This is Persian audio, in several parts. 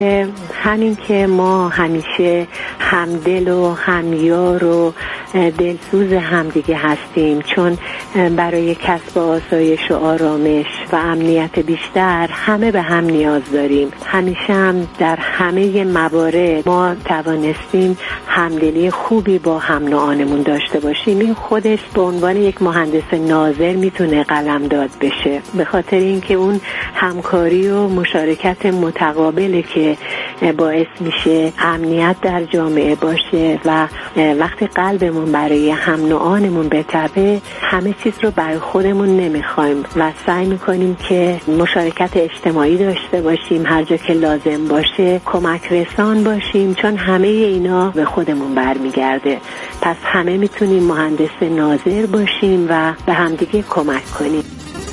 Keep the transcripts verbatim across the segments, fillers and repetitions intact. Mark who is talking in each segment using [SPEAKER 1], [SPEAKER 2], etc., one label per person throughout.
[SPEAKER 1] همین که ما همیشه همدل و همیار و دلسوز همدیگه هستیم، چون برای کسب آسایش و آرامش و امنیت بیشتر همه به هم نیاز داریم. همیشه هم در همه موارد ما توانستیم همدلی خوبی با هم نوعانمون داشته باشیم. این خودش به عنوان یک مهندس ناظر میتونه قلمداد بشه، به خاطر اینکه اون همکاری و مشارکت متقابله که باعث میشه امنیت در جامعه باشه و وقتی قلبمون برای هم نوعانمون بتپه، همه چیز رو برای خودمون نمیخوایم و سعی میکنیم که مشارکت اجتماعی داشته باشیم، هر جا که لازم باشه کمک رسان باشیم، چون همه اینا به خودمون برمیگرده. پس همه میتونیم مهندس ناظر باشیم و به همدیگه کمک کنیم.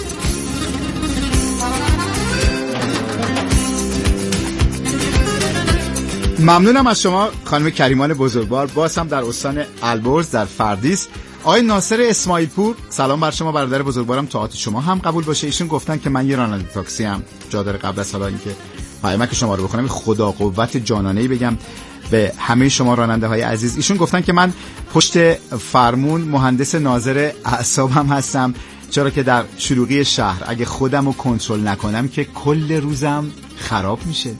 [SPEAKER 2] ممنونم از شما خانم کریمان بزرگوار، باز هم در استان البرز در فردیس. آقای ناصر اسماعیل پور، سلام بر شما برادر بزرگوارم، طاعت شما هم قبول باشه. ایشون گفتن که من یه راننده تاکسی ام، جا داره قبل از حالا اینکه پیامک شما رو بخونم خدا قوت جانانه‌ای بگم به همه شما راننده های عزیز. ایشون گفتن که من پشت فرمون مهندس ناظر اعصابم هستم، چرا که در شلوغی شهر اگه خودم رو کنترل نکنم که کل روزم خراب میشه.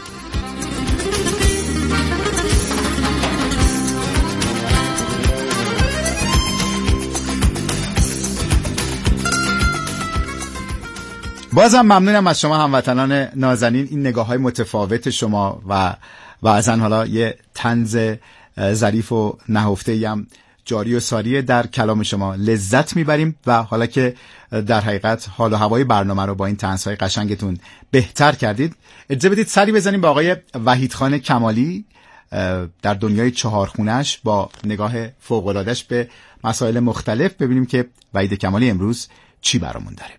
[SPEAKER 2] بازم ممنونم از شما هموطنان نازنین، این نگاه‌های متفاوت شما و بعضن حالا یه طنز ظریف و نهفته‌ای هم جاری و ساری در کلام شما لذت میبریم و حالا که در حقیقت حال و هوای برنامه رو با این طنزهای قشنگتون بهتر کردید، اجازه بدید سری بزنیم به آقای وحیدخان کمالی در دنیای چهارخونش با نگاه فوق‌العاده‌اش به مسائل مختلف، ببینیم که وحید کمالی امروز چی برامون داره.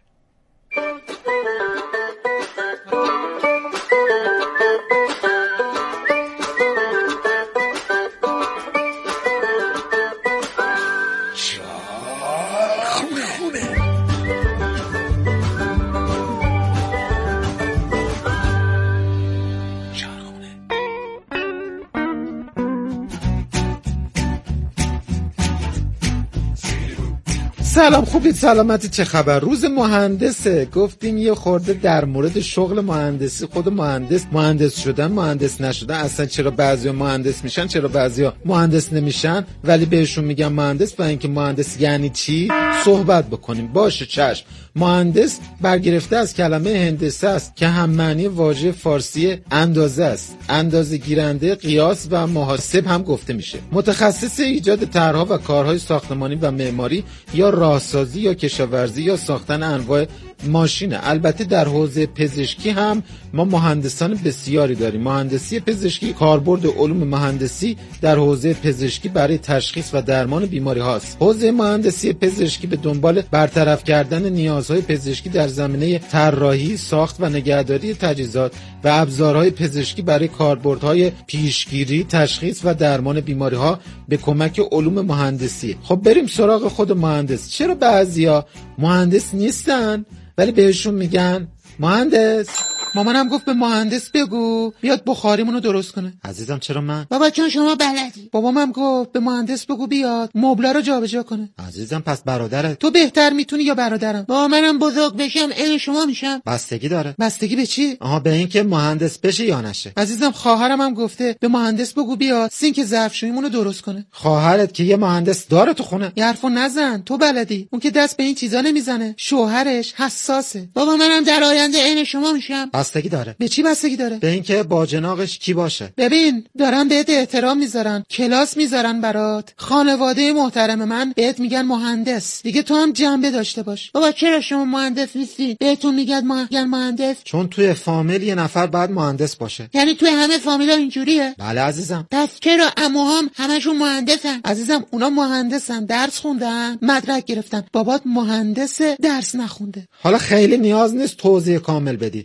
[SPEAKER 3] سلام، خوبید؟ سلامتی؟ چه خبر؟ روز مهندسه، گفتیم یه خورده در مورد شغل مهندسی، خود مهندس مهندس شدن، مهندس نشدن، اصلا چرا بعضیا مهندس میشن، چرا بعضیا مهندس نمیشن ولی بهشون میگن مهندس، و اینکه مهندس یعنی چی صحبت بکنیم. باشه، چشم. مهندس برگرفته از کلمه هندسه است که هم معنی واژه فارسی اندازه است. اندازه گیرنده، قیاس و محاسب هم گفته میشه. متخصص ایجاد طرح‌ها و کارهای ساختمانی و معماری یا راهسازی یا کشاورزی یا ساختن انواع ماشینه. البته در حوزه پزشکی هم ما مهندسان بسیاری داریم. مهندسی پزشکی، کاربرد علوم مهندسی در حوزه پزشکی برای تشخیص و درمان بیماری هاست. حوزه مهندسی پزشکی به دنبال برطرف کردن نیازهای پزشکی در زمینه طراحی، ساخت و نگهداری تجهیزات و ابزارهای پزشکی برای کاربردهای پیشگیری، تشخیص و درمان بیماری ها به کمک علوم مهندسی. خب بریم سراغ خود مهندس. چرا بعضیا مهندس نیستن ولی بهشون میگن مهندس؟ مامانم گفت به مهندس بگو بیاد بخاریمونو درست کنه. عزیزم چرا من؟ بابا چون شما بلدی. بابامم گفت به مهندس بگو بیاد مبله رو جابجا کنه. عزیزم پس برادرت. تو بهتر میتونی یا برادرم؟ بابا منم بزرگ بشم عین شما میشم. بستگی داره. بستگی به چی؟ آها، به این که مهندس بشه یا نشه. عزیزم خواهرم هم گفته به مهندس بگو بیاد سینک ظرفشوییمونو درست کنه. خواهرت که یه مهندس داره تو خونه؟ یه حرفو نزن، تو بلدی. اون که دست به این چیزا نمیزنه. شوهرش حساسه. بابا منم در آینده عین شما میشم. بستگی داره. به چی بستگی داره؟ به اینکه باجناقش کی باشه. ببین دارن بهت احترام میذارن، کلاس میذارن برات، خانواده محترم من بهت میگن مهندس، دیگه تو هم جنبه داشته باش. بابا چرا شما مهندس نیستی؟ بهتون میگن میگن مهندس چون توی فامیل یه نفر باید مهندس باشه. یعنی توی همه فامیلا اینجوریه؟ بله عزیزم. پس چرا عموهام همشون مهندسن؟ عزیزم اونا مهندسن، درس خوندن، مدرک گرفتن. بابات مهندس، درس نخونده. حالا خیلی نیاز نیست توضیح کامل بدی. میشه من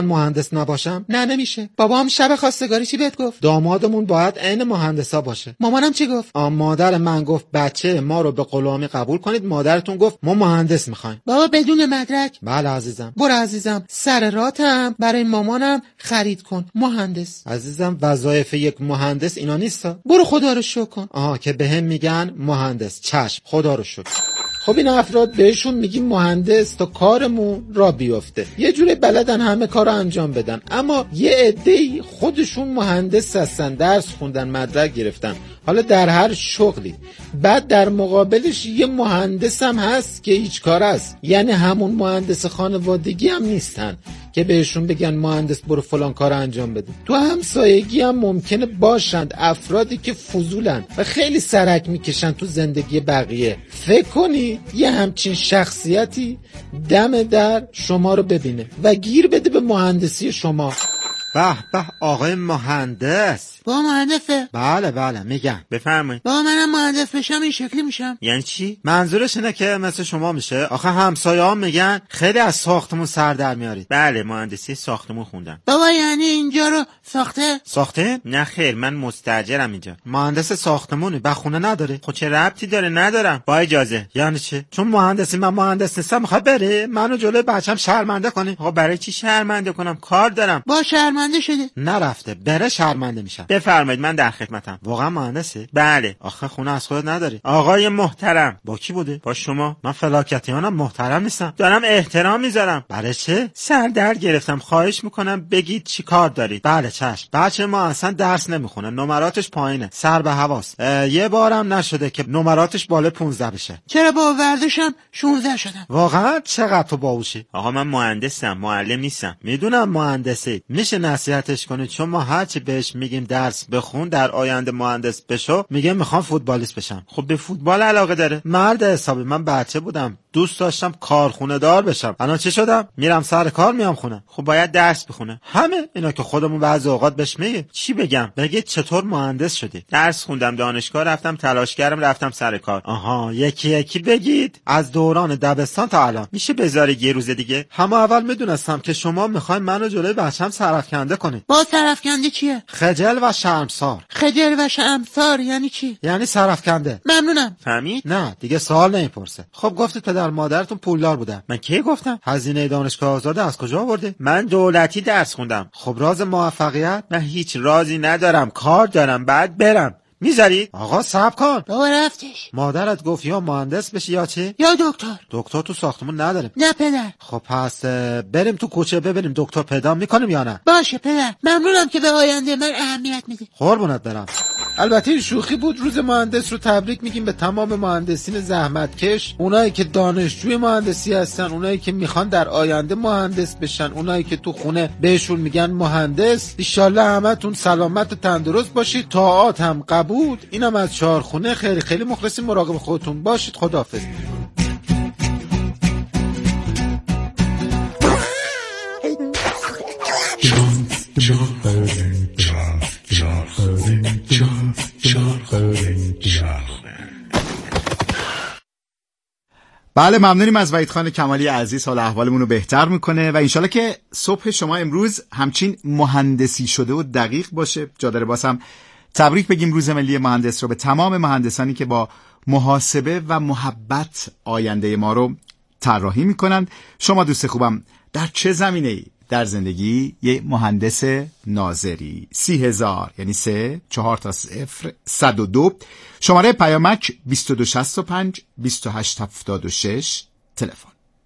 [SPEAKER 3] من مهندس نباشم؟ نه نمیشه. بابام شب خواستگاری چی بهت گفت؟ دامادمون باید عین مهندسا باشه. مامانم چی گفت؟ آ مادر من گفت بچه ما رو به غلامی قبول کنید. مادرتون گفت ما مهندس میخوایم. بابا بدون مدرک؟ بله عزیزم. برو عزیزم سر راتم برای مامانم خرید کن مهندس. عزیزم وظایف یک مهندس اینا نیستا. برو خدا رو شکر کن. آها که بهم میگن مهندس. چشم خدا رو شکر. خب این افراد بهشون میگیم مهندس تا کارمون را بیفته. یه جوری بلدن همه کار رو انجام بدن، اما یه عده‌ای خودشون مهندس هستن، درس خوندن، مدرک گرفتن، حالا در هر شغلی. بعد در مقابلش یه مهندس هم هست که هیچ کار است، یعنی همون مهندس خانوادگی هم نیستن که بهشون بگن مهندس برو فلان کار انجام بده. تو همسایگی هم ممکنه باشند افرادی که فضولن و خیلی سرک میکشن تو زندگی بقیه. فکر کنی یه همچین شخصیتی دم در شما رو ببینه و گیر بده به مهندسی شما. به به آقای مهندس. با مهندسه؟ بله بله میگم. بفرمایید. با منم مهندس بشم این شکلی میشم. یعنی چی؟ منظورش اینه که مثل شما میشه. آخه همسایه‌ها میگن خیلی از ساختمون سر در میارید. بله مهندسی ساختمون خوندم. بابا یعنی اینجا رو ساخته؟ ساخته؟ نه خیر من مستاجرم اینجا. مهندس ساختمونه به خونه نداره. خب چه ربطی داره؟ ندارم. با اجازه. یعنی چه؟ چون مهندسی من مهندس نیستم میخواد بره منو جلوی بچه‌م شرمنده کنه. آقا برای چی شرمنده کنم؟ کار دارم. با شرمنده شده. نرفته. بره شرمنده میشم. بفرمایید من در خدمتم. واقعا مهندسه؟ بله. آخه خونه از خودت نداری. آقای محترم با کی بوده؟ با شما. من فلاکتیانم محترم نیستم. دارم احترام میذارم. برای چه؟ سر در گرفتم. خواهش میکنم بگید چی کار دارید. بله چشم. بچه ما اصلا درس نمیخونه. نمراتش پایینه. سر به هواست. یه بارم نشده که نمراتش بالا پانزده بشه. چرا با ورزشم شانزده شدم؟ واقعا چقدر تو باهوشی؟ آقا من مهندسم، معلم نیستم. میدونم مهندسی. میشه نصیحتش کنید چون ما هرچی بهش میگیم درس بخون در آینده مهندس بشو میگه میخوام فوتبالیست بشم. خب به فوتبال علاقه داره. مرد حسابی. من بچه بودم دوست داشتم کارخونه دار بشم. الان چه شدم؟ میرم سر کار میام خونه. خب باید درس بخونه. همه اینا که خودمون بعضی اوقات بهش میگه. چی بگم؟ بگید چطور مهندس شدی؟ درس خوندم، دانشگاه رفتم، تلاش کردم، رفتم سر کار. آها یکی یکی بگید. از دوران دبستان تا الان. میشه بذاری یه روز دیگه؟ همه اول میدونستم که شما میخواین منو جلوی بچه‌م سرافکنده کنید. با سرافکنده چیه؟ خجل و شرمسار. خجل و شرمسار یعنی چی؟ یعنی سرافکنده. ممنونم. فهمید؟ نه دیگه سوال نمیپرسه. خب گفتید پدر مادرتون پولدار بودن. من کی گفتم؟ هزینه دانشگاه آزاده از کجا آورده؟ من دولتی درس خوندم. خب راز موفقیت؟ من هیچ رازی ندارم. کار دارم بعد برم. میذارید؟ آقا صبر کن. بابا رفتش. مادرت گفت یا مهندس بشی یا چه؟ یا دکتر. دکتر تو ساختمون نداریم. نه پدر. خب پس بریم تو کوچه ببینیم دکتر پیدا میکنیم یا نه؟ باشه پدر. ممنونم که به آینده من اهمیت میدی. قربونت برم. البته این شوخی بود. روز مهندس رو تبریک میگیم به تمام مهندسین زحمتکش، اونایی که دانشجوی مهندسی هستن، اونایی که میخوان در آینده مهندس بشن، اونایی که تو خونه بهشون میگن مهندس. ان شاءالله همتون سلامت و تندرست باشید. طاعات هم قبول. اینم از چهارخونه. خیلی خیلی مخلصیم. مراقب خودتون باشید. خداحافظ.
[SPEAKER 2] بله ممنونیم از وحید خان کمالی عزیز. حال احوالمون رو بهتر میکنه و انشالله که صبح شما امروز همچین مهندسی شده و دقیق باشه. جا داره باز هم تبریک بگیم روز ملی مهندس رو به تمام مهندسانی که با محاسبه و محبت آینده ما رو طراحی میکنن. شما دوست خوبم در چه زمینه‌ای در زندگی یه مهندس ناظری؟ سی هزار یعنی سه چهار تا صفر صد و دو. شماره پیامک بیست و دو شصت و پنج بیست و هشت هفتاد و شش. تلفن.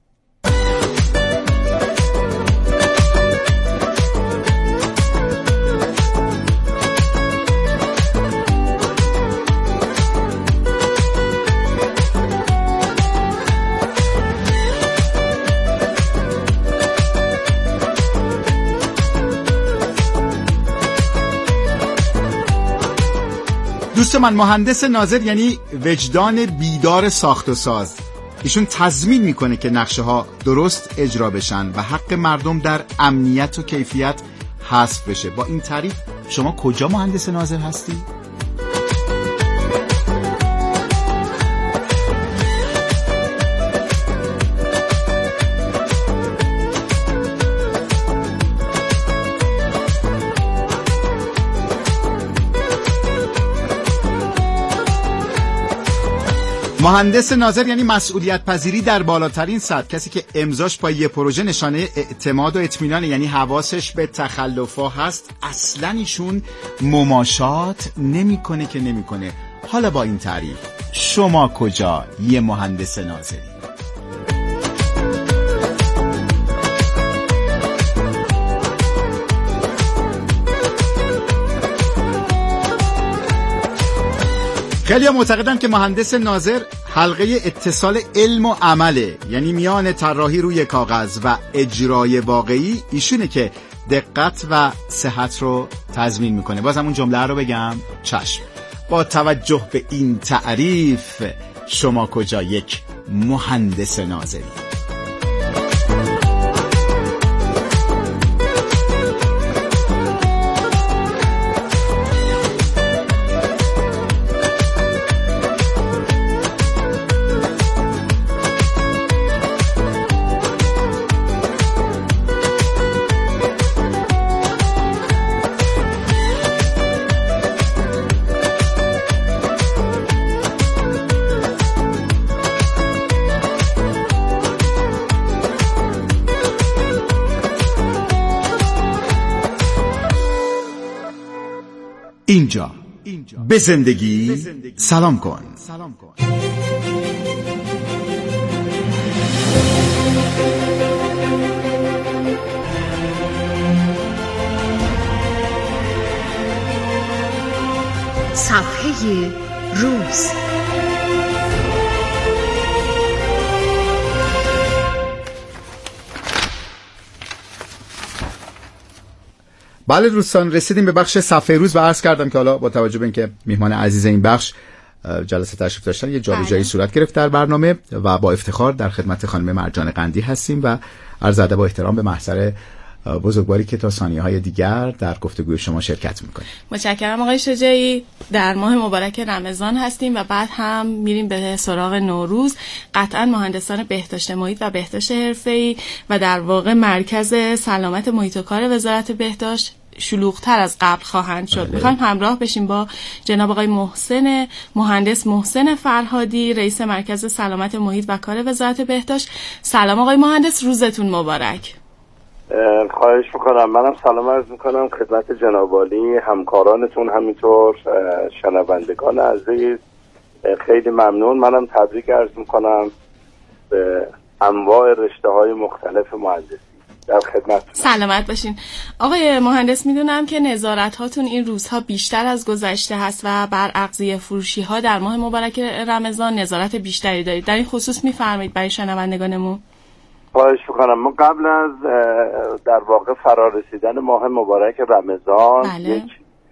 [SPEAKER 2] دوست من مهندس ناظر یعنی وجدان بیدار ساخت و ساز. ایشون تضمین میکنه که نقشه ها درست اجرا بشن و حق مردم در امنیت و کیفیت حذف بشه. با این تعریف شما کجا مهندس ناظر هستی؟ مهندس ناظر یعنی مسئولیت پذیری در بالاترین سطح، کسی که امضاش با یه پروژه نشانه اعتماد و اطمینان، یعنی حواسش به تخلفا هست. اصلا ایشون مماشات نمیکنه که نمیکنه. حالا با این تعریف شما کجا یه مهندس ناظری؟ خیلی معتقدن که مهندس ناظر حلقه اتصال علم و عمله، یعنی میان طراحی روی کاغذ و اجرای واقعی ایشونه که دقت و صحت رو تضمین میکنه. بازم اون جمله رو بگم؟ چشم. با توجه به این تعریف شما کجا یک مهندس ناظری؟ اینجا به زندگی سلام کن.
[SPEAKER 4] صفحه روز.
[SPEAKER 2] بله دوستان، رسیدیم به بخش صفحه روز و عرض کردم که حالا با توجه به اینکه میهمان عزیز این بخش جلسه تشریف داشتن یه جابجایی صورت گرفت در برنامه و با افتخار در خدمت خانم مرجان قندی هستیم و عرض ادب و احترام به محضر بزرگواری که تا ثانیه‌های دیگر در گفتگوی شما شرکت می‌کنه.
[SPEAKER 5] متشکرم آقای شجاعی. در ماه مبارک رمضان هستیم و بعد هم میریم به سراغ نوروز. قطعاً مهندسان بهداشت محیط و بهداشت حرفه‌ای و در واقع مرکز سلامت محیط و کار وزارت بهداشت شلوغ‌تر از قبل خواهند شد. می‌خوایم همراه بشیم با جناب آقای محسن مهندس محسن فرهادی، رئیس مرکز سلامت محیط و کار وزارت بهداشت. سلام آقای مهندس، روزتون مبارک.
[SPEAKER 6] خواهش میکنم. منم سلام عرض میکنم خدمت جناب عالی، همکارانتون، همینطور شنوندگان عزیز. خیلی ممنون. منم تبریک عرض میکنم به انواع رشته های مختلف مهندسی. در خدمتتون.
[SPEAKER 5] سلامت باشین. آقای مهندس، میدونم که نظارت هاتون این روزها بیشتر از گذشته هست و بر اغذیه فروشی ها در ماه مبارک رمضان نظارت بیشتری دارید. در این خصوص میفرمایید برای شنوندگانمون؟
[SPEAKER 6] خواهش میکنم. ما قبل از در واقع فرارسیدن ماه مبارک رمضان
[SPEAKER 5] بله.
[SPEAKER 6] یک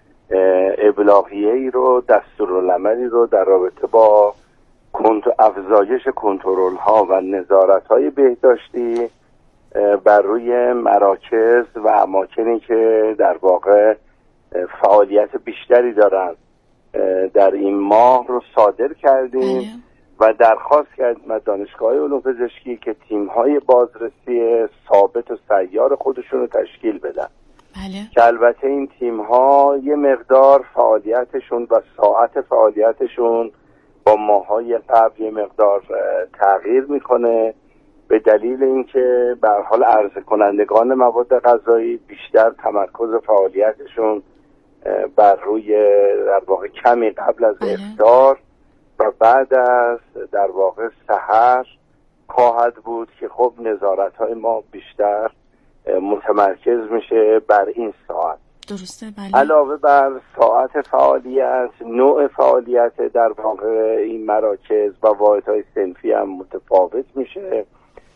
[SPEAKER 6] ابلاغیه ای رو، دستورالعملی رو در رابطه با افزایش کنترل ها و نظارت های بهداشتی بر روی مراکز و اماکنی که در واقع فعالیت بیشتری دارن در این ماه رو صادر کردیم. بله. و درخواست کردیم از دانشگاه علوم پزشکی که تیم‌های بازرسی ثابت و سیار خودشون رو تشکیل بدن.
[SPEAKER 5] بله.
[SPEAKER 6] که البته این تیم‌ها یه مقدار فعالیتشون و ساعت فعالیتشون با ماه‌های قبل یه مقدار تغییر میکنه به دلیل اینکه به هر حال عرضه کنندگان مواد غذایی بیشتر تمرکز فعالیتشون بر روی در واقع کمی قبل از افطار و بعد از در واقع سحر خواهد بود که خب نظارت‌های ما بیشتر متمرکز میشه بر این ساعت.
[SPEAKER 5] درسته. بله.
[SPEAKER 6] علاوه بر ساعت فعالیت، نوع فعالیت در واقع این مراکز و واحدهای صنفی هم متفاوت میشه.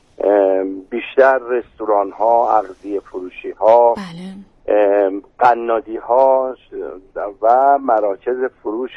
[SPEAKER 6] بیشتر رستوران ها، اغذیه فروشی ها،
[SPEAKER 5] بله.
[SPEAKER 6] قنادی ها و مراکز فروش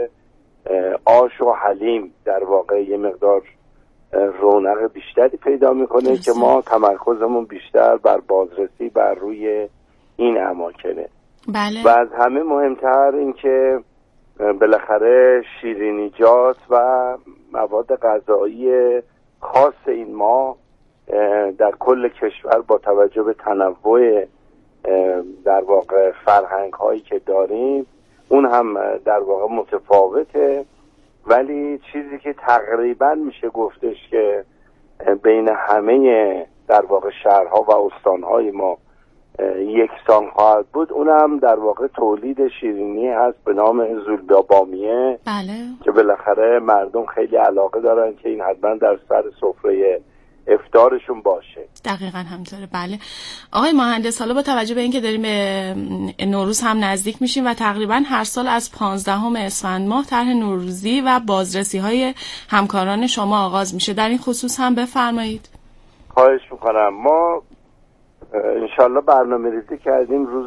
[SPEAKER 6] آش و حلیم در واقع یه مقدار رونق بیشتری پیدا میکنه که ما تمرکزمون بیشتر بر بازرسی بر روی این اماکنه.
[SPEAKER 5] بله.
[SPEAKER 6] و از همه مهمتر این که بالاخره شیرینیجات و مواد غذایی خاص این ماه در کل کشور با توجه به تنوع در واقع فرهنگ هایی که داریم اون هم در واقع متفاوته ولی چیزی که تقریبا میشه گفتش که بین همه در واقع شهرها و استانهای ما یکسان خواهد بود، اونم در واقع تولید شیرینی هست به نام زولبیا بامیه.
[SPEAKER 5] بله.
[SPEAKER 6] که بالاخره مردم خیلی علاقه دارن که این حتما در سر سفره افطارشون باشه.
[SPEAKER 5] دقیقاً همینطوره. بله آقای مهندس، حالا با توجه به اینکه داریم به نوروز هم نزدیک میشیم و تقریباً هر سال از پانزدهم اسفند ماه طرح نوروزی و بازرسی های همکاران شما آغاز میشه، در این خصوص هم بفرمایید.
[SPEAKER 6] خواهش میکنم. ما انشالله برنامه ریزی کردیم روز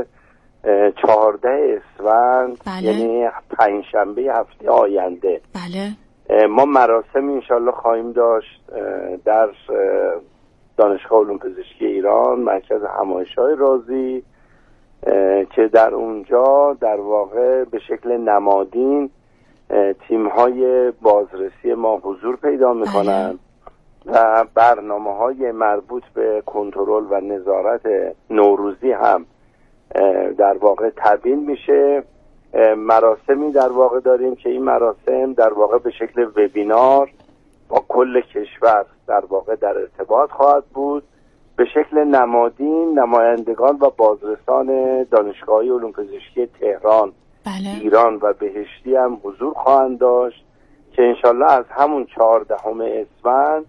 [SPEAKER 6] چهارده اسفند،
[SPEAKER 5] بله.
[SPEAKER 6] یعنی پنجشنبه هفته آینده.
[SPEAKER 5] بله.
[SPEAKER 6] ما مراسم انشالله خواهیم داشت در دانشگاه علوم پزشکی ایران، مرکز همایش‌های رازی، که در اونجا در واقع به شکل نمادین تیم‌های بازرسی ما حضور پیدا می‌کنند و برنامه‌های مربوط به کنترل و نظارت نوروزی هم در واقع تبیین میشه. مراسمی در واقع داریم که این مراسم در واقع به شکل وبینار با کل کشور در واقع در ارتباط خواهد بود. به شکل نمادین نمایندگان و بازرسان دانشگاهی علوم پزشکی تهران،
[SPEAKER 5] بله.
[SPEAKER 6] ایران و بهشتی هم حضور خواهند داشت که انشالله از همون چهاردهم اسفند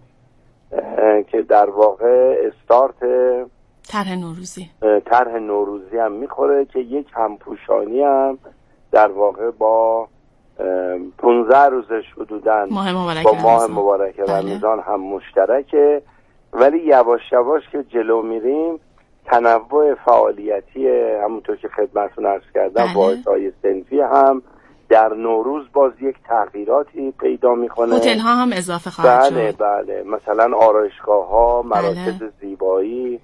[SPEAKER 6] که در واقع استارت
[SPEAKER 5] طرح نوروزی
[SPEAKER 6] طرح نوروزی هم میخوره که یک همپوشانی هم در واقع با پانزده روزش حدوداً
[SPEAKER 5] ماه مبارک
[SPEAKER 6] با ماه
[SPEAKER 5] رمضان.
[SPEAKER 6] مبارک
[SPEAKER 5] بله.
[SPEAKER 6] رمضان هم مشترکه، ولی یواش یواش که جلو میریم تنوع فعالیتی همونطور که خدمتتون عرض کردم
[SPEAKER 5] بله.
[SPEAKER 6] واحدهای صنفی هم در نوروز باز یک تغییراتی پیدا میکنه.
[SPEAKER 5] هتل ها هم اضافه خواهد شد.
[SPEAKER 6] بله بله، مثلا آرایشگاه ها، مراکز
[SPEAKER 5] بله.
[SPEAKER 6] زیبایی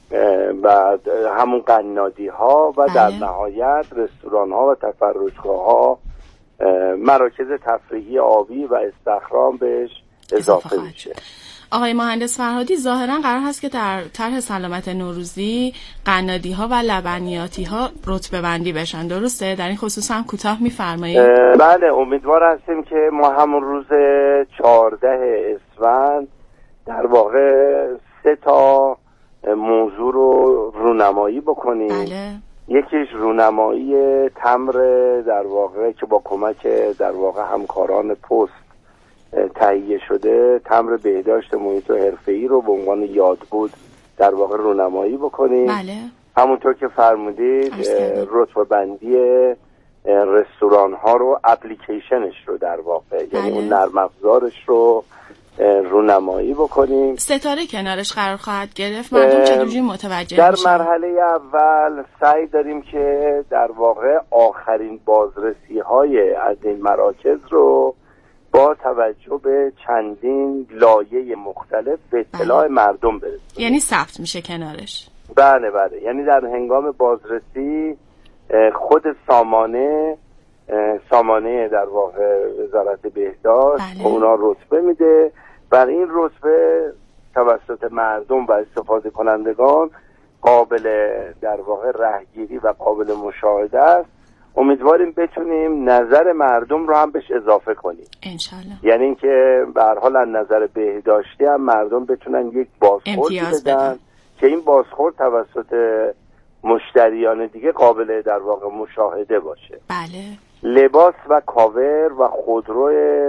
[SPEAKER 6] و همون قنادی ها و
[SPEAKER 5] بله.
[SPEAKER 6] در نهایت رستوران ها و تفرجگاه ها، مراکز تفریحی آبی و استخرام بهش اضافه میشه.
[SPEAKER 5] آقای مهندس فرهادی، ظاهرا قرار هست که در طرح سلامت نوروزی قنادی ها و لبنیاتی ها رتبه بندی بشن، درسته؟ در این خصوص هم کوتاه میفرمایید؟
[SPEAKER 6] بله، امیدوار هستیم که ما همون روز چهارده اسفند در واقع سه تا موضوع رو رونمایی بکنیم.
[SPEAKER 5] بله.
[SPEAKER 6] یکیش رونمایی تمر در واقع که با کمک در واقع همکاران پست تهیه شده، تمر بهداشت محیط و حرفه‌ای رو به عنوان یادبود در واقع رونمایی بکنیم.
[SPEAKER 5] بله.
[SPEAKER 6] همونطور که فرمودید رتبه بندی رستوران ها رو، اپلیکیشنش رو در واقع بله. یعنی اون نرم افزارش رو رونمایی بکنیم.
[SPEAKER 5] ستاره کنارش قرار خواهد گرفت، مردم چطوری متوجه
[SPEAKER 6] در
[SPEAKER 5] میشن؟
[SPEAKER 6] مرحله اول سعی داریم که در واقع آخرین بازرسی های از این مراکز رو با توجه به چندین لایه مختلف به اطلاع بله. مردم برسونیم.
[SPEAKER 5] یعنی ثبت میشه کنارش؟
[SPEAKER 6] بله بله، یعنی در هنگام بازرسی خود سامانه سامانه در واقع وزارت بهداشت بله. اونا رتبه میده، بر این رتبه توسط مردم و استفاده کنندگان قابل در واقع رهگیری و قابل مشاهده است. امیدواریم بتونیم نظر مردم رو هم بهش اضافه کنیم
[SPEAKER 5] انشالله.
[SPEAKER 6] یعنی اینکه به هر حال از نظر بهداشتی هم مردم بتونن یک بازخوردی بدن, بدن که این بازخورد توسط مشتریان دیگه قابل در واقع مشاهده باشه.
[SPEAKER 5] بله.
[SPEAKER 6] لباس و کاور و خودرو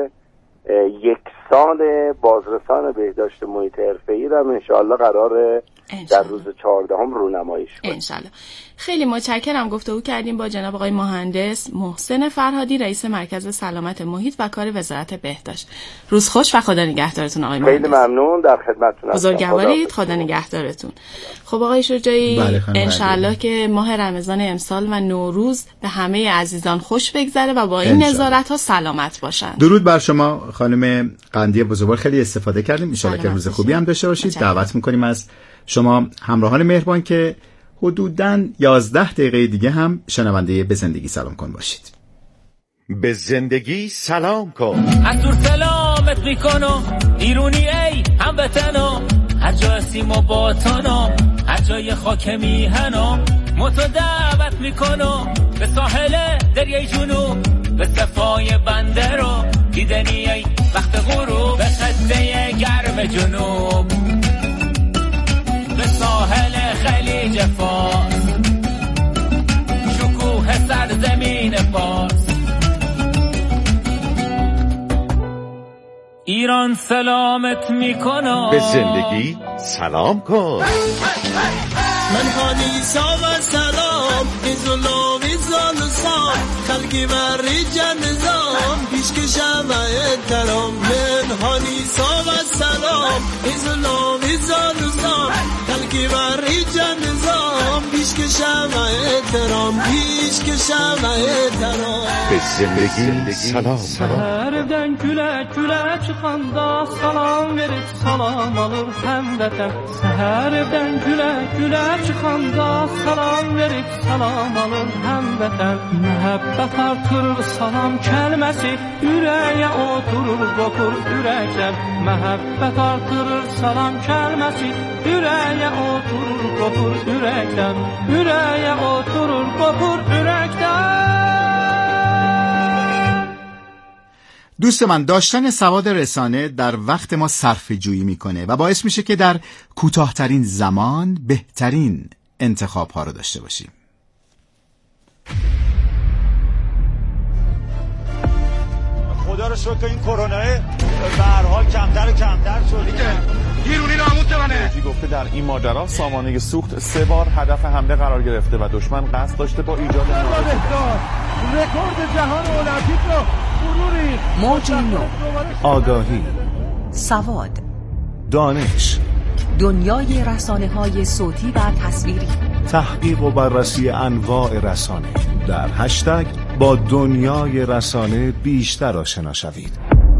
[SPEAKER 6] یکسان بازرسان بهداشت محیط حرفه‌ای رو انشاءالله قراره در روز چهاردهم رونماییش کنیم
[SPEAKER 5] انشاءالله. خیلی متشکرم. گفتگو کردیم با جناب آقای مهندس محسن فرهادی، رئیس مرکز سلامت محیط و کار وزارت بهداشت. روز خوش و خدا نگهدارتون آقای مهندس.
[SPEAKER 6] خیلی ممنون، در خدمتتون هستم.
[SPEAKER 5] بزرگوارید، خدا نگهدارتون. خب آقای شجاعی،
[SPEAKER 2] بله
[SPEAKER 5] انشاءالله که ماه رمضان امسال و نوروز به همه عزیزان خوش بگذره و با این نظارت ها سلامت باشن.
[SPEAKER 2] درود بر شما خانم قندی بزرگوار، خیلی استفاده کردیم. ان شاءالله که روز خوبی هم داشته باشید. دعوت می‌کنیم از شما همراهان مهربان که حدوداً یازده دقیقه دیگه هم شنونده به زندگی سلام کن باشید.
[SPEAKER 7] به زندگی سلام کن.
[SPEAKER 8] از دور سلامت میکنم ایرونی ای هموطنم، هر جا سیم و باطنم، هر جای خاک میهنم، متو دعوت میکنم به ساحل دریای جنوب، به صفای بنده رو دیدنی ای وقت غروب به خطه گرم جنوب، به ساحل خلیج فارس، شکوه سرزمین فارس. ایران سلامت میکنم،
[SPEAKER 7] به زندگی سلام کن.
[SPEAKER 9] من حدیثا و سلام ایزولا ویزال سام خلقی بری جنزام پیش کشم و احترام. من حدیثا و سلام ایزولا ویزال سام خلقی بری جنزام پیش کشم و احترام، پیش کشم و احترام.
[SPEAKER 7] به زندگی سلام سلام.
[SPEAKER 10] Səhərdən gülə gülə çıxanda salam verib salam alır həmvətən. Səhərdən gülə gülə çıxanda salam verib salam alır həmvətən. Məhəbbət artırır salam kəlməsi, ürəyə oturur qopur ürəkdən. Məhəbbət artırır salam kəlməsi, ürəyə oturur qopur ürəkdən. Ürəyə oturur qopur ürəkdən.
[SPEAKER 2] دوست من، داشتن سواد رسانه در وقت ما صرفه جویی میکنه و باعث میشه که در کوتاهترین زمان بهترین انتخاب ها رو داشته باشیم.
[SPEAKER 11] خدا رو شکر این کرونا به هر حال کمتر و کمتر شد. گیرونی ناموس منه.
[SPEAKER 12] گفته در این ماجرا سامانه سوخت سه بار هدف حمله قرار گرفته و دشمن قصد داشته با ایجاد
[SPEAKER 11] رکورد جهان المپیک رو فروری.
[SPEAKER 13] موج نو،
[SPEAKER 14] آگاهی،
[SPEAKER 13] سواد،
[SPEAKER 14] دانش،
[SPEAKER 13] دنیای رسانه‌های صوتی و تصویری،
[SPEAKER 14] تحقیق و بررسی انواع رسانه. در هشتگ با دنیای رسانه بیشتر آشنا شوید.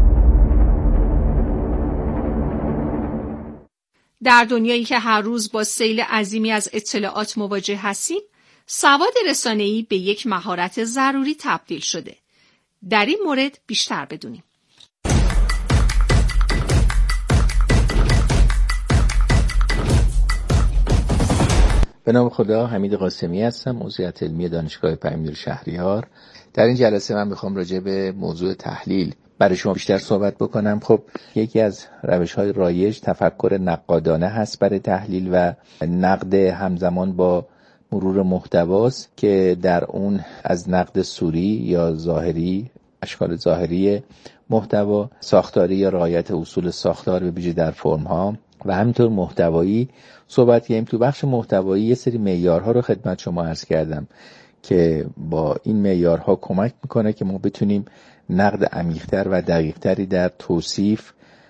[SPEAKER 4] در دنیایی که هر روز با سیل عظیمی از اطلاعات مواجه هستیم، سواد رسانه‌ای به یک مهارت ضروری تبدیل شده. در این مورد بیشتر بدونیم.
[SPEAKER 15] به نام خدا، حمید قاسمی هستم، عضویت علمی دانشگاه پیام‌نور شهریار. در این جلسه من میخوام راجع به موضوع تحلیل برای شما بیشتر صحبت بکنم. خب یکی از روش‌های رایج تفکر نقادانه هست برای تحلیل و نقد همزمان با مرور محتواست که در اون از نقد صوری یا ظاهری، اشکال ظاهری محتوا، ساختاری یا رعایت اصول ساختار به ویژه در فرم‌ها و همینطور محتوایی صحبت کردیم. تو بخش محتوایی یه سری معیارها رو خدمت شما عرض کردم که با این معیارها کمک میکنه که ما بتونیم نقد عمیق‌تر و دقیق‌تری در توصیف،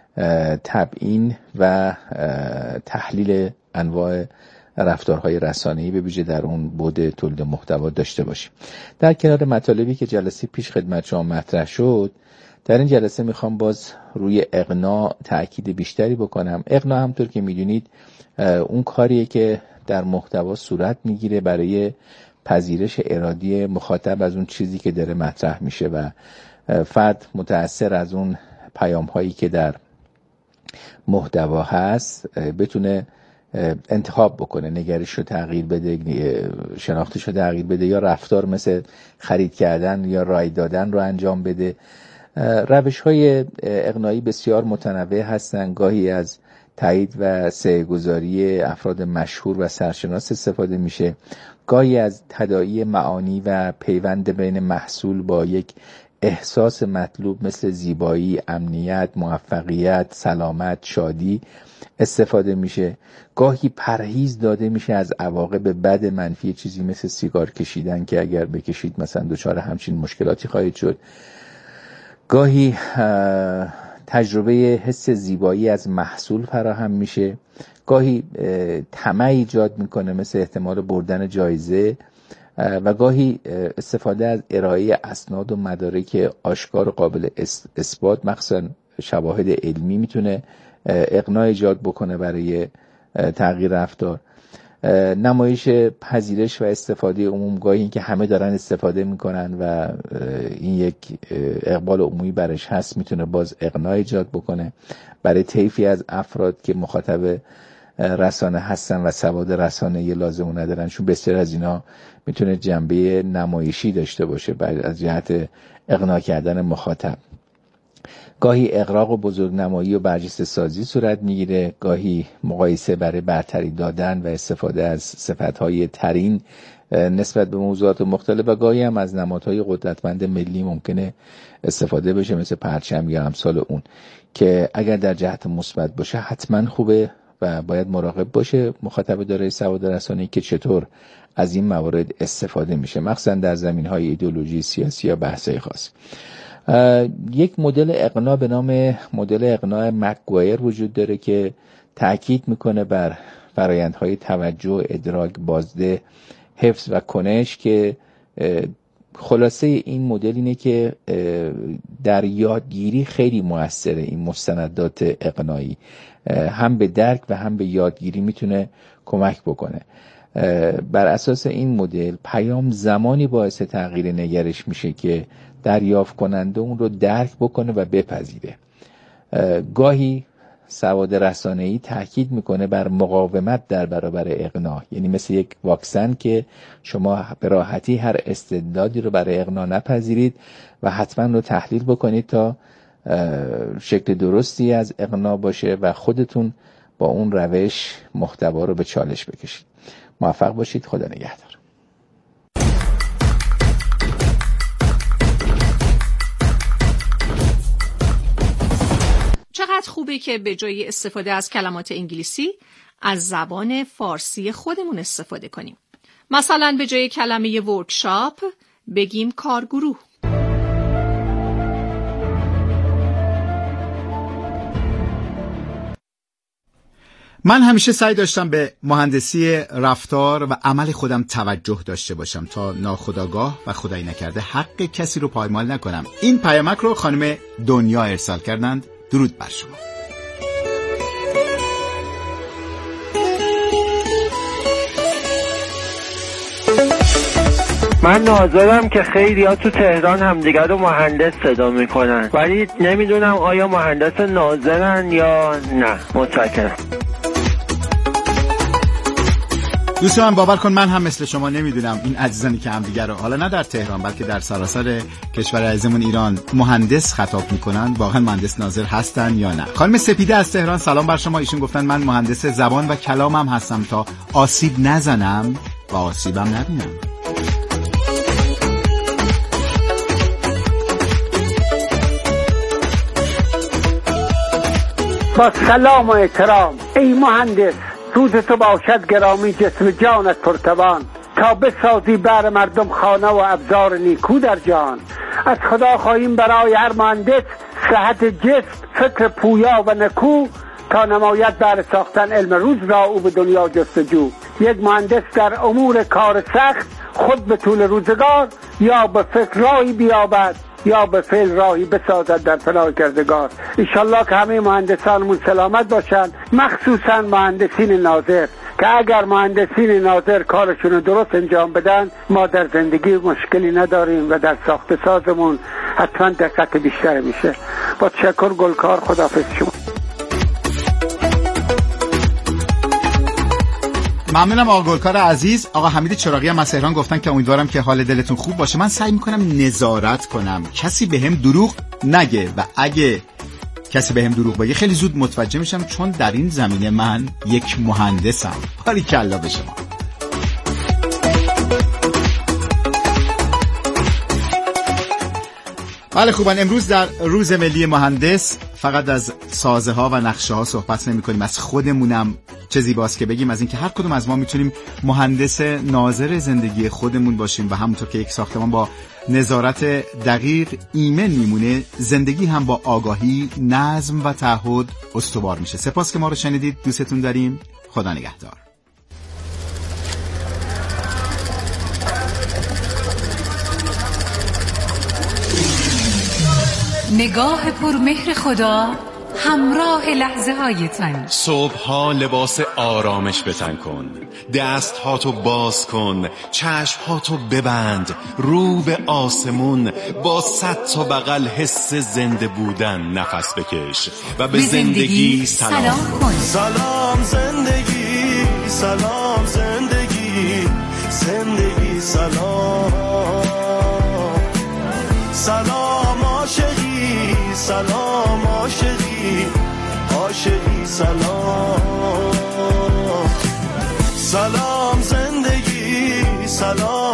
[SPEAKER 15] تبیین و تحلیل انواع رفتارهای رسانه‌ای به ویژه در اون بعد تولید محتوا داشته باشیم. در کنار مطالبی که جلسه پیش خدمت شما مطرح شد، در این جلسه میخوام باز روی اقناع تأکید بیشتری بکنم. اقناع همونطور که میدونید اون کاریه که در محتوا صورت میگیره برای پذیرش ارادی مخاطب از اون چیزی که داره مطرح میشه و فرد متأثر از اون پیام هایی که در محتوا هست بتونه انتخاب بکنه، نگرش رو تغییر بده، شناختش رو تغییر بده یا رفتار مثل خرید کردن یا رای دادن رو انجام بده. روش های اقناعی بسیار متنوع هستن. گاهی از تایید و سه‌گذاری افراد مشهور و سرشناس استفاده میشه، گاهی از تداعی معانی و پیوند بین محصول با یک احساس مطلوب مثل زیبایی، امنیت، موفقیت، سلامت، شادی استفاده میشه، گاهی پرهیز داده میشه از عواقب بد منفی چیزی مثل سیگار کشیدن که اگر بکشید مثلا دچار همچین مشکلاتی خواهید شد، گاهی تجربه حس زیبایی از محصول فراهم میشه، گاهی طمع ایجاد میکنه مثل احتمال بردن جایزه و گاهی استفاده از ارائه اسناد و مدارک آشکار و قابل اثبات مخصوصا شواهد علمی میتونه اقناع ایجاد بکنه برای تغییر رفتار. نمایش پذیرش و استفاده عموم، گاهی این که همه دارن استفاده میکنن و این یک اقبال عمومی برش هست میتونه باز اقناع ایجاد بکنه برای طیفی از افراد که مخاطب رسانه هستن و سواد رسانه‌ای لازم ندارن، چون بسیار از اینا میتونه جنبه نمایشی داشته باشه بعد از جهت اقناع کردن مخاطب. گاهی اغراق و بزرگنمایی و برجسته سازی صورت میگیره، گاهی مقایسه برای برتری دادن و استفاده از صفتهای ترین نسبت به موضوعات مختلف و گاهی هم از نمادهای قدرتمند ملی ممکنه استفاده بشه مثل پرچم یا امثال اون که اگر در جهت مثبت باشه حتما خوبه و باید مراقب باشه مخاطب دارای سواد رسانه‌ای که چطور از این موارد استفاده میشه، مخصوصا در زمینهای ایدئولوژی سیاسی یا بحث‌های خاص. یک مدل اقناع به نام مدل اقناع مکگوایر وجود داره که تأکید میکنه بر فرآیندهای توجه، ادراک، بازده، حفظ و کنش که خلاصه این مدل اینه که در یادگیری خیلی موثره. این مستندات اقناعی هم به درک و هم به یادگیری میتونه کمک بکنه. بر اساس این مدل پیام زمانی باعث تغییر نگرش میشه که دریافت کننده اون رو درک بکنه و بپذیره. گاهی سواد رسانه‌ای تاکید میکنه بر مقاومت در برابر اقناع، یعنی مثل یک واکسن که شما به راحتی هر استعدادی رو برای اقناع نپذیرید و حتما رو تحلیل بکنید تا شکل درستی از اقناع باشه و خودتون با اون روش محتوا رو به چالش بکشید. موفق باشید. خدا نگهدار.
[SPEAKER 4] چقدر خوبه که به جای استفاده از کلمات انگلیسی از زبان فارسی خودمون استفاده کنیم. مثلا به جای کلمه ورکشاپ بگیم کارگروه.
[SPEAKER 2] من همیشه سعی داشتم به مهندسی رفتار و عمل خودم توجه داشته باشم تا ناخودآگاه و خدایی نکرده حق کسی رو پایمال نکنم. این پیامک رو خانم دنیا ارسال کردند. درود بر شما.
[SPEAKER 16] من ناظرم که خیلی ها تو تهران همدیگر رو مهندس صدا میکنن، ولی نمیدونم آیا مهندس ناظرن یا نه. متشکرم.
[SPEAKER 2] دوست من باور کن من هم مثل شما نمیدونم این عزیزانی که همدیگر رو حالا نه در تهران بلکه در سراسر کشور عزیزمون ایران مهندس خطاب میکنن، واقعا مهندس ناظر هستن یا نه. خانم سپیده از تهران سلام بر شما. ایشون گفتن من مهندس زبان و کلامم هستم تا آسیب نزنم و آسیبم نبینم.
[SPEAKER 17] با سلام و احترام ای مهندس، روز تو باشد گرامی، جسم جانت پرتوان، تا بسازی بر مردم خانه و ابزار نیکو در جان. از خدا خواهیم برای هر مهندس صحت جسم، فکر پویا و نکو، تا نماید بر ساختن علم روز را او به دنیا جستجو. یک مهندس در امور کار سخت خود به طول روزگار، یا به فکر راهی بیابد یا به فعل راهی بسازد در فنای کردگار. انشالله که همه مهندسانمون سلامت باشند، مخصوصا مهندسین ناظر که اگر مهندسین ناظر کارشون درست انجام بدن ما در زندگی مشکلی نداریم و در ساخت سازمون حتما دقت بیشتر میشه. با تشکر گلکار، خداحافظ شما.
[SPEAKER 2] ممنونم آقا گلکار عزیز. آقا حمید چراغی هم از تهران گفتن که امیدوارم که حال دلتون خوب باشه. من سعی میکنم نظارت کنم کسی به هم دروغ نگه و اگه کسی به هم دروغ بگه خیلی زود متوجه میشم، چون در این زمینه من یک مهندسم. باریکلا به شما. بله خوبان، امروز در روز ملی مهندس فقط از سازه ها و نقشه ها صحبت نمی کنیم، از خودمونم چه زیباست که بگیم از اینکه هر کدوم از ما میتونیم مهندس ناظر زندگی خودمون باشیم و همونطور که یک ساختمان با نظارت دقیق ایمن میمونه، زندگی هم با آگاهی، نظم و تعهد استوار میشه. سپاس که ما رو شنیدید. دوستتون داریم. خدا نگهدار.
[SPEAKER 13] نگاه پرمهر خدا همراه لحظه های تن.
[SPEAKER 18] صبحها لباس آرامش به تن کن، دست هاتو باز کن، چشم هاتو ببند، رو به آسمون، با صد تا بغل حس زنده بودن نفس بکش و به, به زندگی, زندگی سلام, سلام کن.
[SPEAKER 9] سلام زندگی، سلام زندگی، زندگی سلام، سلام عاشقی، سلام عاشقی عاشقی سلام سلام زندگی سلام